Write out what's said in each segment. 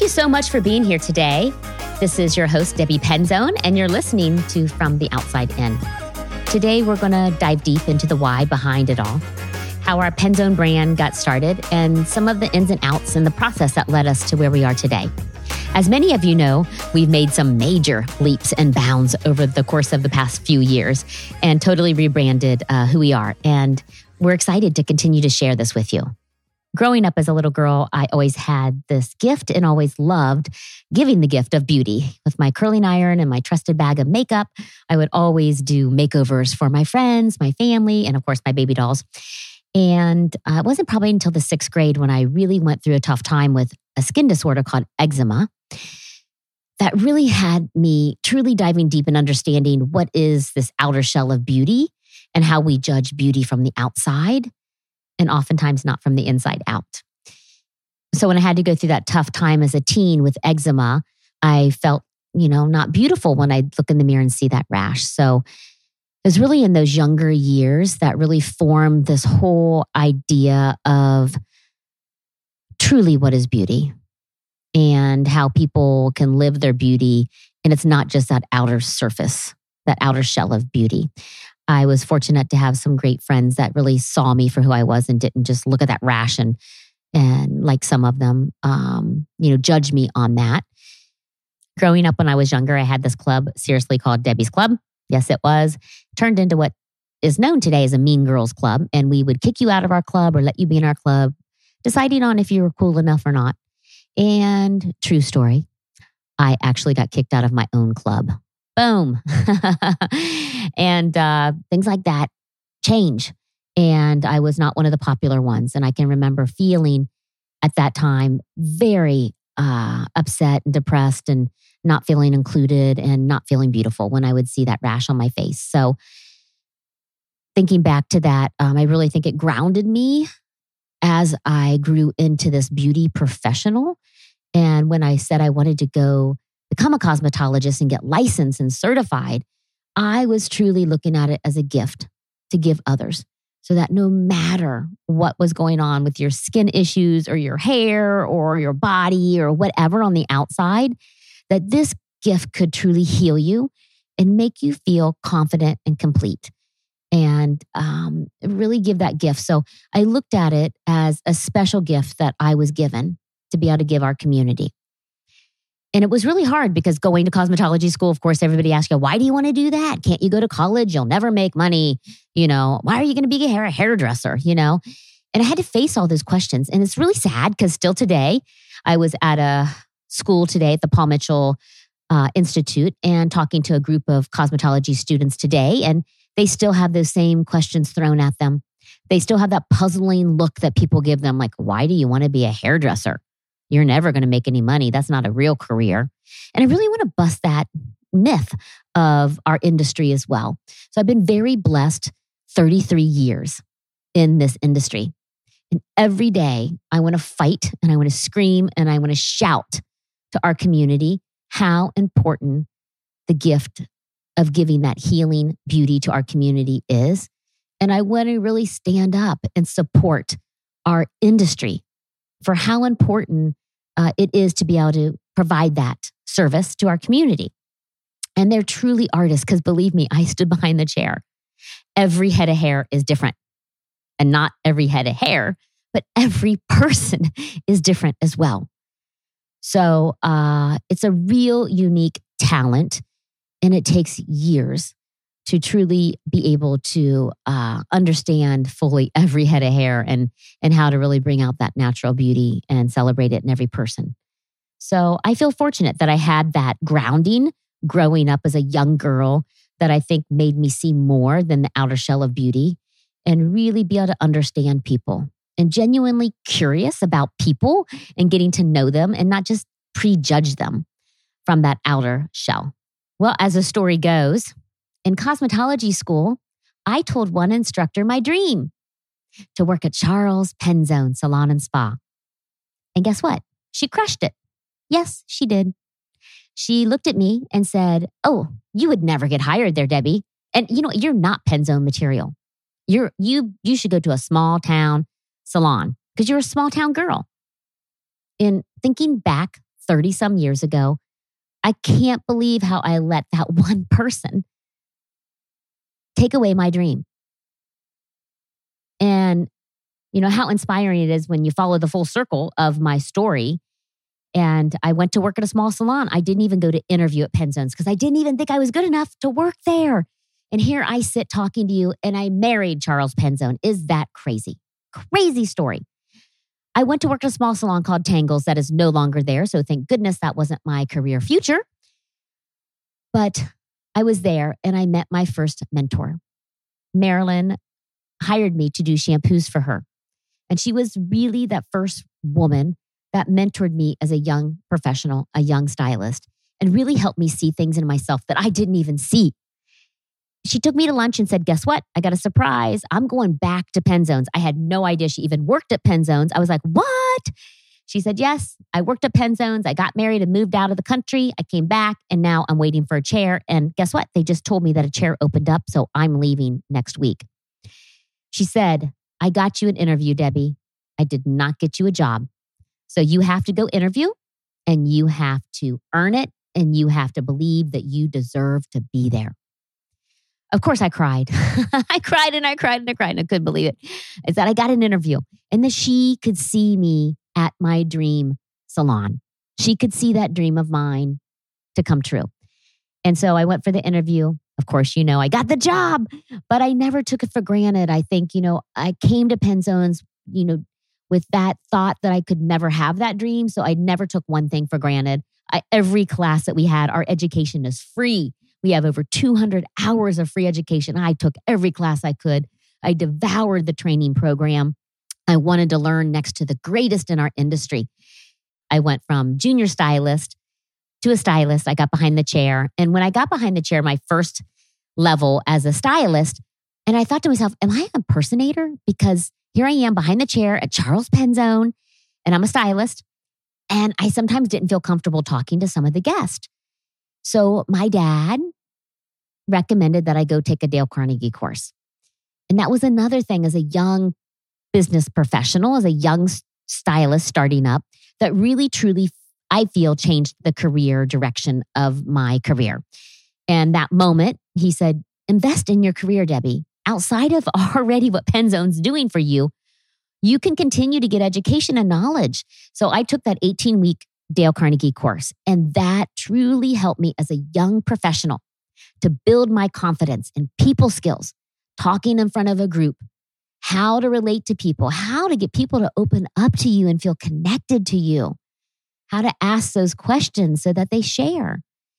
Thank you so much for being here today. This is your host, Debbie Penzone, and you're listening to From the Outside In. Today, we're going to dive deep into the why behind it all, how our Penzone brand got started, and some of the ins and outs in the process that led us to where we are today. As many of you know, we've made some major leaps and bounds over the course of the past few years and totally rebranded who we are. And we're excited to continue to share this with you. Growing up as a little girl, I always had this gift and always loved giving the gift of beauty. With my curling iron and my trusted bag of makeup, I would always do makeovers for my friends, my family, and of course, my baby dolls. And it wasn't probably until the sixth grade when I really went through a tough time with a skin disorder called eczema that really had me truly diving deep and understanding what is this outer shell of beauty and how we judge beauty from the outside and oftentimes not from the inside out. So when I had to go through that tough time as a teen with eczema, I felt, not beautiful when I'd look in the mirror and see that rash. So it was really in those younger years that really formed this whole idea of truly what is beauty and how people can live their beauty. And it's not just that outer surface, that outer shell of beauty. I was fortunate to have some great friends that really saw me for who I was and didn't just look at that rash and like some of them, judge me on that. Growing up when I was younger, I had this club seriously called Debbie's Club. Yes, it was. Turned into what is known today as a Mean Girls Club. And we would kick you out of our club or let you be in our club, deciding on if you were cool enough or not. And true story, I actually got kicked out of my own club. Boom. And things like that change. And I was not one of the popular ones. And I can remember feeling at that time very upset and depressed and not feeling included and not feeling beautiful when I would see that rash on my face. So thinking back to that, I really think it grounded me as I grew into this beauty professional. And when I said I wanted to go become a cosmetologist and get licensed and certified, I was truly looking at it as a gift to give others so that no matter what was going on with your skin issues or your hair or your body or whatever on the outside, that this gift could truly heal you and make you feel confident and complete and really give that gift. So I looked at it as a special gift that I was given to be able to give our community. And it was really hard because going to cosmetology school, of course, everybody asks you, why do you want to do that? Can't you go to college? You'll never make money. Why are you going to be a hairdresser? And I had to face all those questions. And it's really sad because still today, I was at a school today at the Paul Mitchell Institute and talking to a group of cosmetology students today. And they still have those same questions thrown at them. They still have that puzzling look that people give them, like, why do you want to be a hairdresser? You're never going to make any money. That's not a real career. And I really want to bust that myth of our industry as well. So I've been very blessed 33 years in this industry. And every day I want to fight and I want to scream and I want to shout to our community how important the gift of giving that healing beauty to our community is. And I want to really stand up and support our industry for how important it is to be able to provide that service to our community. And they're truly artists because believe me, I stood behind the chair. Every head of hair is different. And not every head of hair, but every person is different as well. So it's a real unique talent and it takes years to truly be able to understand fully every head of hair and how to really bring out that natural beauty and celebrate it in every person. So I feel fortunate that I had that grounding growing up as a young girl that I think made me see more than the outer shell of beauty and really be able to understand people and genuinely curious about people and getting to know them and not just prejudge them from that outer shell. Well, as the story goes, in cosmetology school, I told one instructor my dream to work at Charles Penzone Salon and Spa. And guess what? She crushed it. Yes, she did. She looked at me and said, "Oh, you would never get hired there, Debbie. And you're not Penzone material. You should go to a small town salon because you're a small town girl." In thinking back 30 some years ago. I can't believe how I let that one person take away my dream. And how inspiring it is when you follow the full circle of my story. And I went to work at a small salon. I didn't even go to interview at Penzone's because I didn't even think I was good enough to work there. And here I sit talking to you, and I married Charles Penzone. Is that crazy? Crazy story. I went to work at a small salon called Tangles that is no longer there. So thank goodness that wasn't my career future. But I was there and I met my first mentor. Marilyn hired me to do shampoos for her. And she was really that first woman that mentored me as a young professional, a young stylist, and really helped me see things in myself that I didn't even see. She took me to lunch and said, guess what? I got a surprise. I'm going back to Penzone's. I had no idea she even worked at Penzone's. I was like, what? She said, yes, I worked at Penzone's. I got married and moved out of the country. I came back and now I'm waiting for a chair. And guess what? They just told me that a chair opened up. So I'm leaving next week. She said, I got you an interview, Debbie. I did not get you a job. So you have to go interview and you have to earn it and you have to believe that you deserve to be there. Of course, I cried. I cried and I cried and I cried and I couldn't believe it. Is that I got an interview and that she could see me at my dream salon. She could see that dream of mine to come true. And so I went for the interview. Of course, I got the job, but I never took it for granted. I think, I came to Penzone's, with that thought that I could never have that dream. So I never took one thing for granted. Every class that we had, our education is free. We have over 200 hours of free education. I took every class I could. I devoured the training program. I wanted to learn next to the greatest in our industry. I went from junior stylist to a stylist. I got behind the chair. And when I got behind the chair, my first level as a stylist, and I thought to myself, am I an impersonator? Because here I am behind the chair at Charles Penzone, and I'm a stylist. And I sometimes didn't feel comfortable talking to some of the guests. So my dad recommended that I go take a Dale Carnegie course. And that was another thing as a young business professional, as a young stylist starting up, that really, truly, I feel changed the career direction of my career. And that moment, he said, invest in your career, Debbie. Outside of already what Penzone's doing for you, you can continue to get education and knowledge. So I took that 18-week Dale Carnegie course, and that truly helped me as a young professional to build my confidence in people skills, talking in front of a group, how to relate to people, how to get people to open up to you and feel connected to you, how to ask those questions so that they share.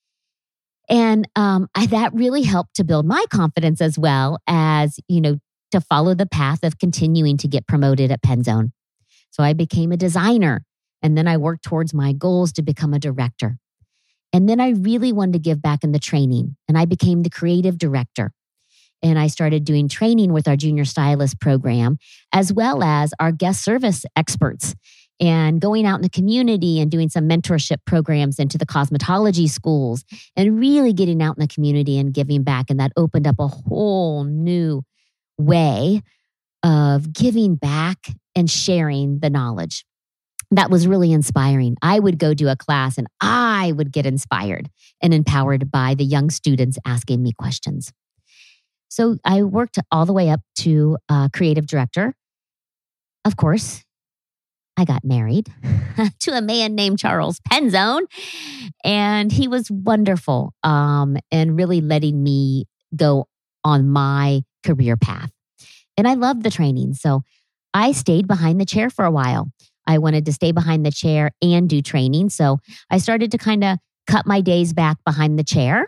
And that really helped to build my confidence as well as, to follow the path of continuing to get promoted at Penzone. So I became a designer, and then I worked towards my goals to become a director. And then I really wanted to give back in the training, and I became the creative director. And I started doing training with our junior stylist program, as well as our guest service experts, and going out in the community and doing some mentorship programs into the cosmetology schools, and really getting out in the community and giving back. And that opened up a whole new way of giving back and sharing the knowledge. That was really inspiring. I would go do a class and I would get inspired and empowered by the young students asking me questions. So I worked all the way up to creative director. Of course, I got married to a man named Charles Penzone, and he was wonderful and really letting me go on my career path. And I loved the training. So I stayed behind the chair for a while. I wanted to stay behind the chair and do training. So I started to kind of cut my days back behind the chair.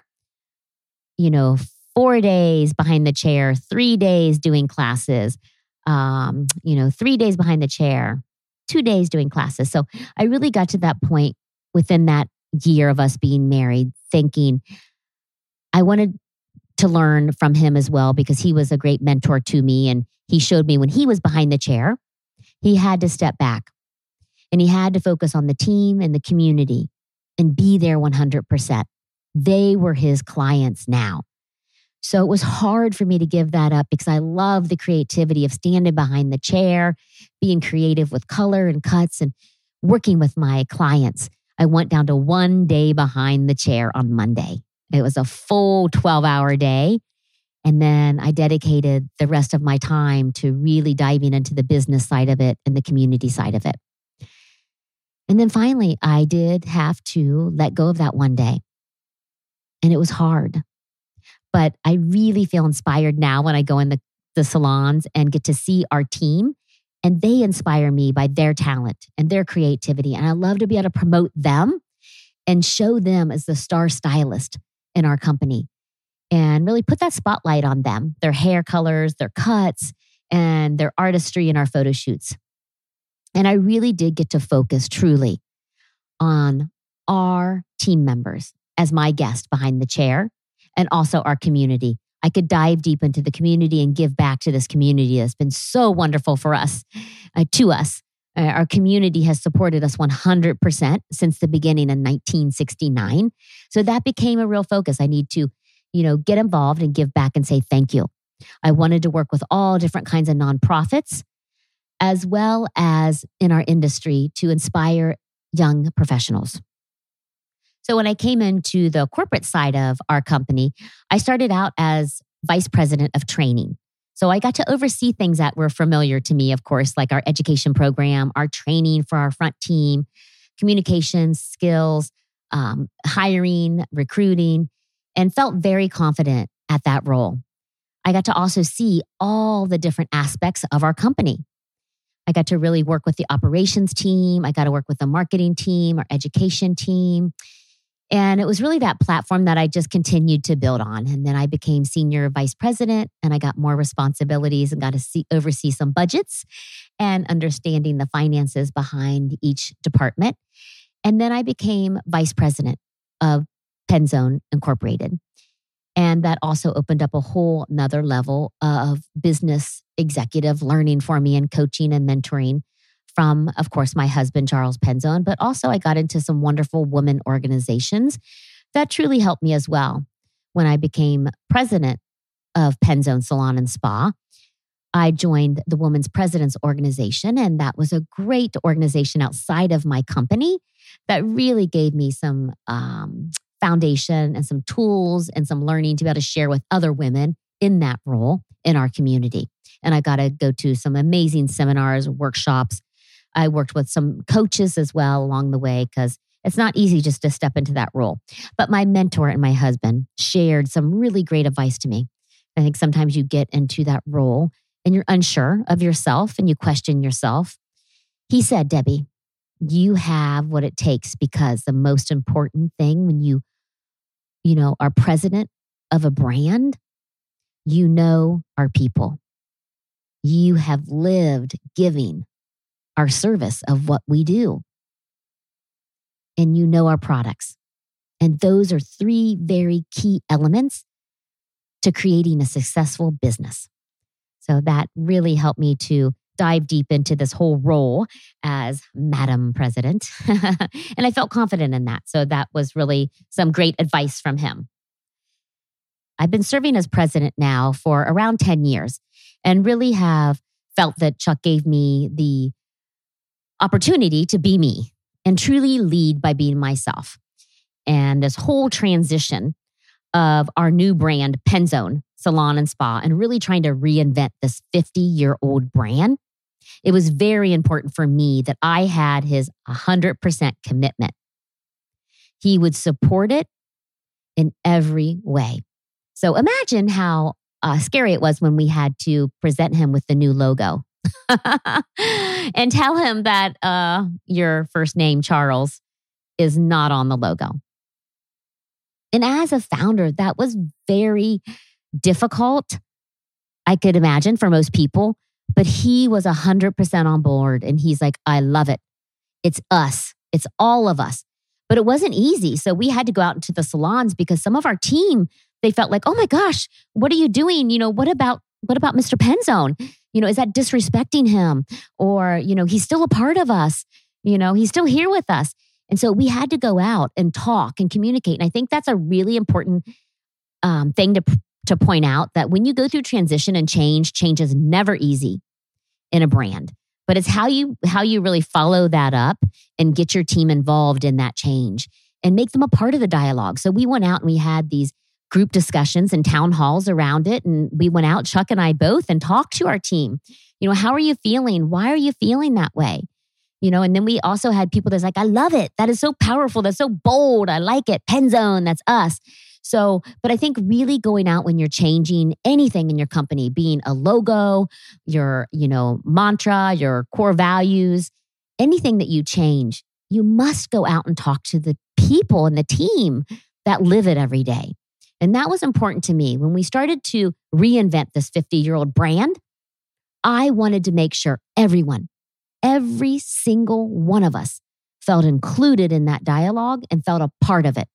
4 days behind the chair, 3 days doing classes, 3 days behind the chair, 2 days doing classes. So I really got to that point within that year of us being married, thinking I wanted to learn from him as well, because he was a great mentor to me. And he showed me when he was behind the chair, he had to step back and he had to focus on the team and the community and be there 100%. They were his clients now. So it was hard for me to give that up because I love the creativity of standing behind the chair, being creative with color and cuts and working with my clients. I went down to 1 day behind the chair on Monday. It was a full 12-hour day. And then I dedicated the rest of my time to really diving into the business side of it and the community side of it. And then finally, I did have to let go of that 1 day. And it was hard. But I really feel inspired now when I go in the salons and get to see our team. And they inspire me by their talent and their creativity. And I love to be able to promote them and show them as the star stylist in our company and really put that spotlight on them, their hair colors, their cuts, and their artistry in our photo shoots. And I really did get to focus truly on our team members as my guest behind the chair and also our community. I could dive deep into the community and give back to this community that's been so wonderful for us, to us. Our community has supported us 100% since the beginning in 1969. So that became a real focus. I need to, get involved and give back and say thank you. I wanted to work with all different kinds of nonprofits, as well as in our industry to inspire young professionals. So when I came into the corporate side of our company, I started out as vice president of training. So I got to oversee things that were familiar to me, of course, like our education program, our training for our front team, communications, skills, hiring, recruiting, and felt very confident at that role. I got to also see all the different aspects of our company. I got to really work with the operations team. I got to work with the marketing team, our education team. And it was really that platform that I just continued to build on. And then I became senior vice president and I got more responsibilities and got to oversee some budgets and understanding the finances behind each department. And then I became vice president of Penzone Incorporated. And that also opened up a whole nother level of business executive learning for me and coaching and mentoring from, of course, my husband, Charles Penzone, but also I got into some wonderful women organizations that truly helped me as well. When I became president of Penzone Salon and Spa, I joined the Women's Presidents Organization, and that was a great organization outside of my company that really gave me some foundation and some tools and some learning to be able to share with other women in that role in our community. And I got to go to some amazing seminars, workshops. I worked with some coaches as well along the way because it's not easy just to step into that role. But my mentor and my husband shared some really great advice to me. I think sometimes you get into that role and you're unsure of yourself and you question yourself. He said, Debbie, you have what it takes because the most important thing when you are president of a brand, our people. You have lived giving our service of what we do. And our products. And those are 3 very key elements to creating a successful business. So that really helped me to dive deep into this whole role as Madam President. And I felt confident in that. So that was really some great advice from him. I've been serving as president now for around 10 years and really have felt that Chuck gave me the opportunity to be me and truly lead by being myself. And this whole transition of our new brand, Penzone Salon and Spa, and really trying to reinvent this 50-year-old brand, it was very important for me that I had his 100% commitment. He would support it in every way. So imagine how scary it was when we had to present him with the new logo. And tell him that your first name, Charles, is not on the logo. And as a founder, that was very difficult, I could imagine, for most people. But he was 100% on board. And he's like, I love it. It's us. It's all of us. But it wasn't easy. So we had to go out into the salons because some of our team, they felt like, oh my gosh, what are you doing? What about Mr. Penzone? Is that disrespecting him? Or, he's still a part of us. He's still here with us. And so we had to go out and talk and communicate. And I think that's a really important thing to point out, that when you go through transition and change is never easy in a brand. but it's how you really follow that up and get your team involved in that change and make them a part of the dialogue. So we went out and we had these group discussions and town halls around it. And we went out, Chuck and I both, and talked to our team. How are you feeling? Why are you feeling that way? And then we also had people that's like, I love it. That is so powerful. That's so bold. I like it. Penzone, that's us. So, but I think really going out when you're changing anything in your company, being a logo, your, mantra, your core values, anything that you change, you must go out and talk to the people and the team that live it every day. And that was important to me. When we started to reinvent this 50-year-old brand, I wanted to make sure every single one of us felt included in that dialogue and felt a part of it.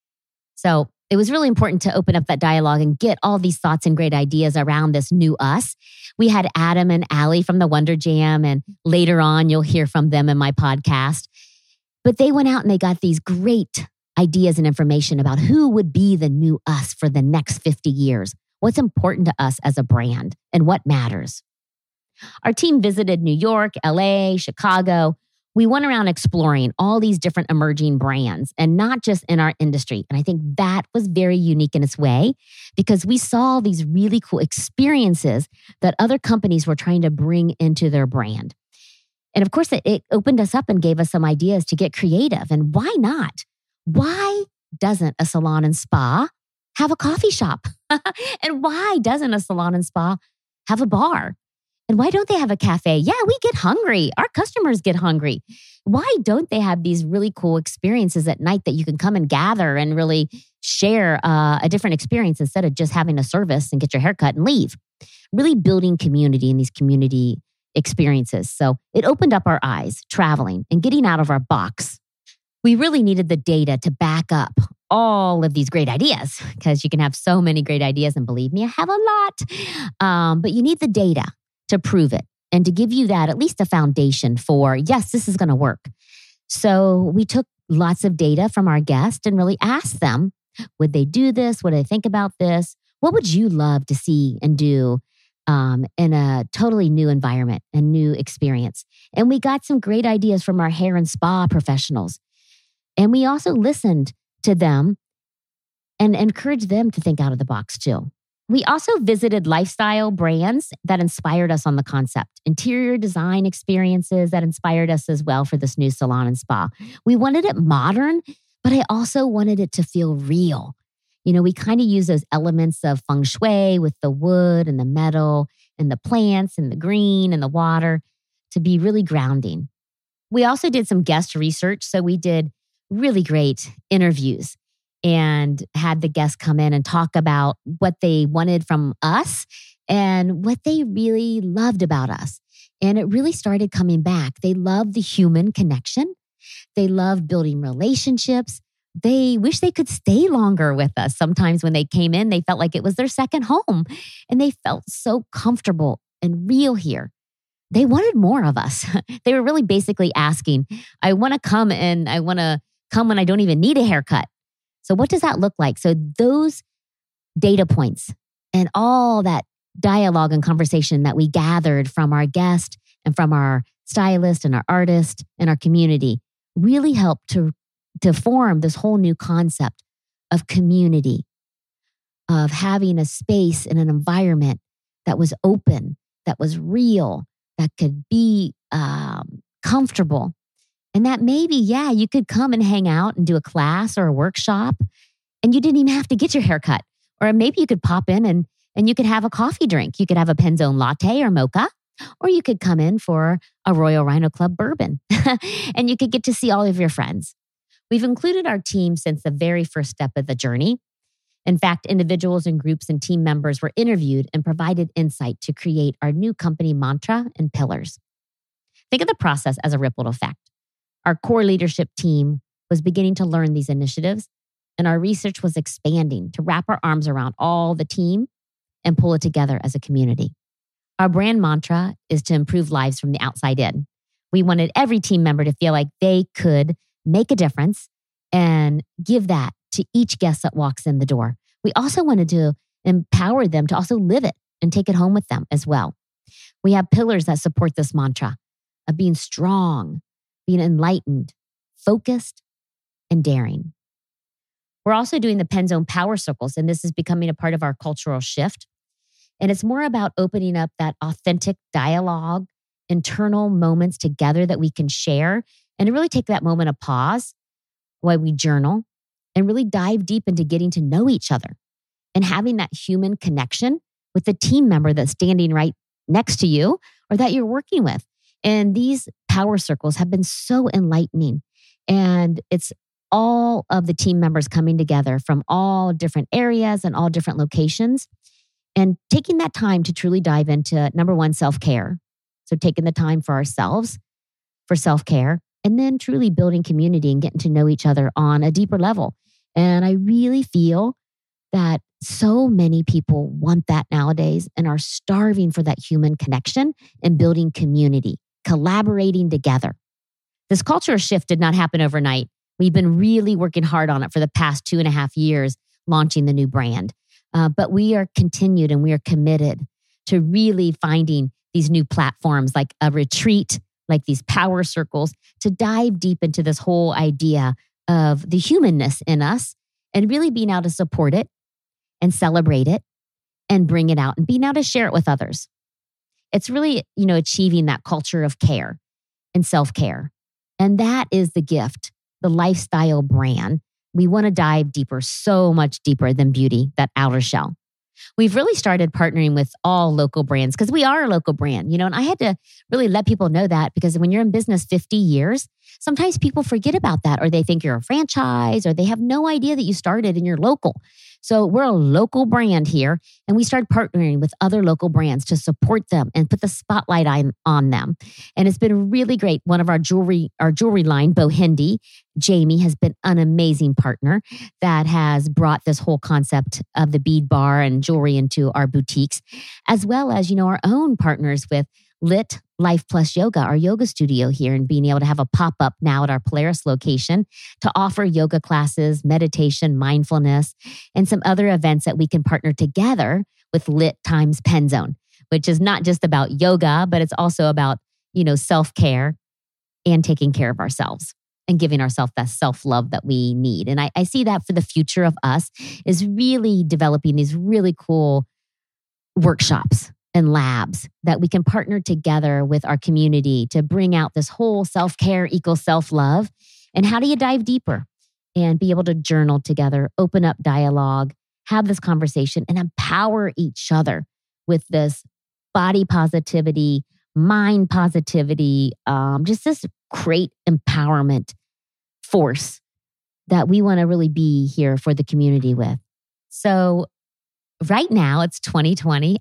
So it was really important to open up that dialogue and get all these thoughts and great ideas around this new us. We had Adam and Allie from the Wonder Jam, and later on you'll hear from them in my podcast. But they went out and they got these great ideas and information about who would be the new us for the next 50 years, what's important to us as a brand, and what matters. Our team visited New York, LA, Chicago. We went around exploring all these different emerging brands and not just in our industry. And I think that was very unique in its way because we saw these really cool experiences that other companies were trying to bring into their brand. And of course, it opened us up and gave us some ideas to get creative. And why not? Why doesn't a salon and spa have a coffee shop? And why doesn't a salon and spa have a bar? And why don't they have a cafe? Yeah, we get hungry. Our customers get hungry. Why don't they have these really cool experiences at night that you can come and gather and really share a different experience instead of just having a service and get your hair cut and leave? Really building community in these community experiences. So it opened up our eyes, traveling and getting out of our box. We really needed the data to back up all of these great ideas because you can have so many great ideas. And believe me, I have a lot. But you need the data to prove it and to give you that at least a foundation for, yes, this is going to work. So we took lots of data from our guests and really asked them, would they do this? Would they think about this? What would you love to see and do in a totally new environment and new experience? And we got some great ideas from our hair and spa professionals. And we also listened to them and encouraged them to think out of the box too. We also visited lifestyle brands that inspired us on the concept, interior design experiences that inspired us as well for this new salon and spa. We wanted it modern, but I also wanted it to feel real. We kind of use those elements of feng shui with the wood and the metal and the plants and the green and the water to be really grounding. We also did some guest research. So we did really great interviews and had the guests come in and talk about what they wanted from us and what they really loved about us. And it really started coming back. They loved the human connection. They loved building relationships. They wish they could stay longer with us. Sometimes when they came in, they felt like it was their second home and they felt so comfortable and real here. They wanted more of us. They were really basically asking, I want to come and I want to come when I don't even need a haircut. So what does that look like? So those data points and all that dialogue and conversation that we gathered from our guest and from our stylist and our artist and our community really helped to form this whole new concept of community, of having a space and an environment that was open, that was real, that could be comfortable. And that maybe, you could come and hang out and do a class or a workshop and you didn't even have to get your hair cut. Or maybe you could pop in and you could have a coffee drink. You could have a Penzone latte or mocha, or you could come in for a Royal Rhino Club bourbon and you could get to see all of your friends. We've included our team since the very first step of the journey. In fact, individuals and groups and team members were interviewed and provided insight to create our new company mantra and pillars. Think of the process as a ripple effect. Our core leadership team was beginning to learn these initiatives, and our research was expanding to wrap our arms around all the team and pull it together as a community. Our brand mantra is to improve lives from the outside in. We wanted every team member to feel like they could make a difference and give that to each guest that walks in the door. We also wanted to empower them to also live it and take it home with them as well. We have pillars that support this mantra. of being strong, being enlightened, focused, and daring. We're also doing the Penzone Power Circles, and this is becoming a part of our cultural shift. And it's more about opening up that authentic dialogue, internal moments together that we can share, and to really take that moment of pause while we journal and really dive deep into getting to know each other and having that human connection with the team member that's standing right next to you or that you're working with. And these power circles have been so enlightening. And it's all of the team members coming together from all different areas and all different locations and taking that time to truly dive into, number one, self-care. So taking the time for ourselves, for self-care, and then truly building community and getting to know each other on a deeper level. And I really feel that so many people want that nowadays and are starving for that human connection and building community, collaborating together. This culture shift did not happen overnight. We've been really working hard on it for the past 2.5 years, launching the new brand. But we are continued and we are committed to really finding these new platforms like a retreat, like these power circles, to dive deep into this whole idea of the humanness in us and really being able to support it and celebrate it and bring it out and being able to share it with others. It's really, achieving that culture of care and self-care. And that is the gift, the lifestyle brand. We want to dive deeper, so much deeper than beauty, that outer shell. We've really started partnering with all local brands because we are a local brand, and I had to really let people know that because when you're in business 50 years, sometimes people forget about that or they think you're a franchise or they have no idea that you started and you're local. So we're a local brand here and we started partnering with other local brands to support them and put the spotlight on them. And it's been really great. One of our jewelry line, Bohindi, Jamie, has been an amazing partner that has brought this whole concept of the bead bar and jewelry into our boutiques, as well as, our own partners with Lit Life Plus Yoga, our yoga studio here, and being able to have a pop-up now at our Polaris location to offer yoga classes, meditation, mindfulness, and some other events that we can partner together with Lit times Penzone, which is not just about yoga, but it's also about, self-care and taking care of ourselves and giving ourselves that self-love that we need. And I see that for the future of us is really developing these really cool workshops and labs that we can partner together with our community to bring out this whole self-care, self-love. And how do you dive deeper and be able to journal together, open up dialogue, have this conversation and empower each other with this body positivity, mind positivity, just this great empowerment force that we want to really be here for the community with. So right now it's 2020.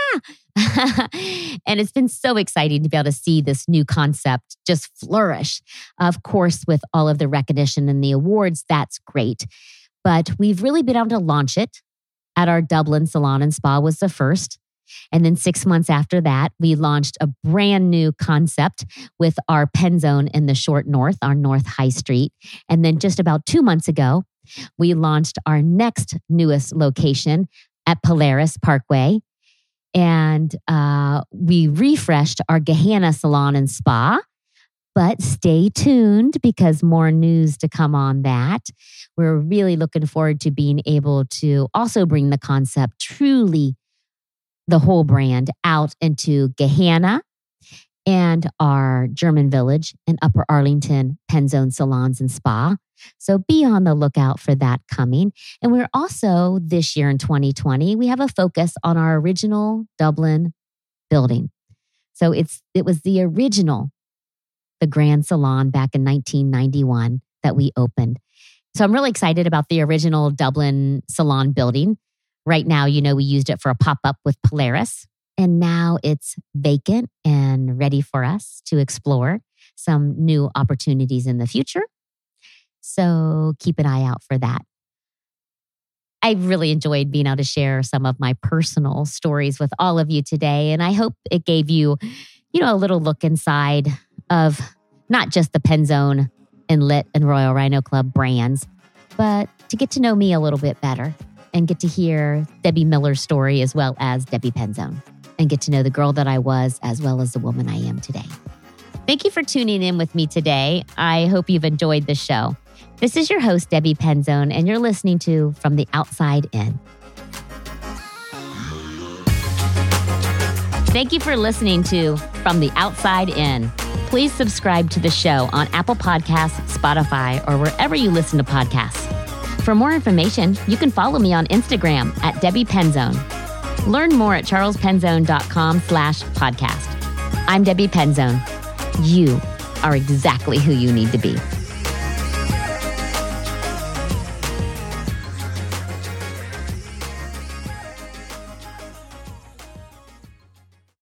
And it's been so exciting to be able to see this new concept just flourish. Of course, with all of the recognition and the awards, that's great. But we've really been able to launch it at our Dublin Salon and Spa was the first. And then 6 months after that, we launched a brand new concept with our Penzone in the Short North, our North High Street. And then just about 2 months ago, we launched our next newest location at Polaris Parkway. And we refreshed our Gahanna Salon and Spa. But stay tuned because more news to come on that. We're really looking forward to being able to also bring the concept, truly the whole brand, out into Gahanna and our German Village and Upper Arlington Penzone Salons and Spa. So be on the lookout for that coming. And we're also, this year in 2020, we have a focus on our original Dublin building. So it was the original, the Grand Salon back in 1991 that we opened. So I'm really excited about the original Dublin Salon building. Right now, we used it for a pop-up with Polaris. And now it's vacant and ready for us to explore some new opportunities in the future. So keep an eye out for that. I really enjoyed being able to share some of my personal stories with all of you today. And I hope it gave you, a little look inside of not just the Penzone and Lit and Royal Rhino Club brands, but to get to know me a little bit better and get to hear Debbie Miller's story as well as Debbie Penzone and get to know the girl that I was as well as the woman I am today. Thank you for tuning in with me today. I hope you've enjoyed the show. This is your host, Debbie Penzone, and you're listening to From the Outside In. Thank you for listening to From the Outside In. Please subscribe to the show on Apple Podcasts, Spotify, or wherever you listen to podcasts. For more information, you can follow me on Instagram at Debbie Penzone. Learn more at charlespenzone.com/podcast. I'm Debbie Penzone. You are exactly who you need to be.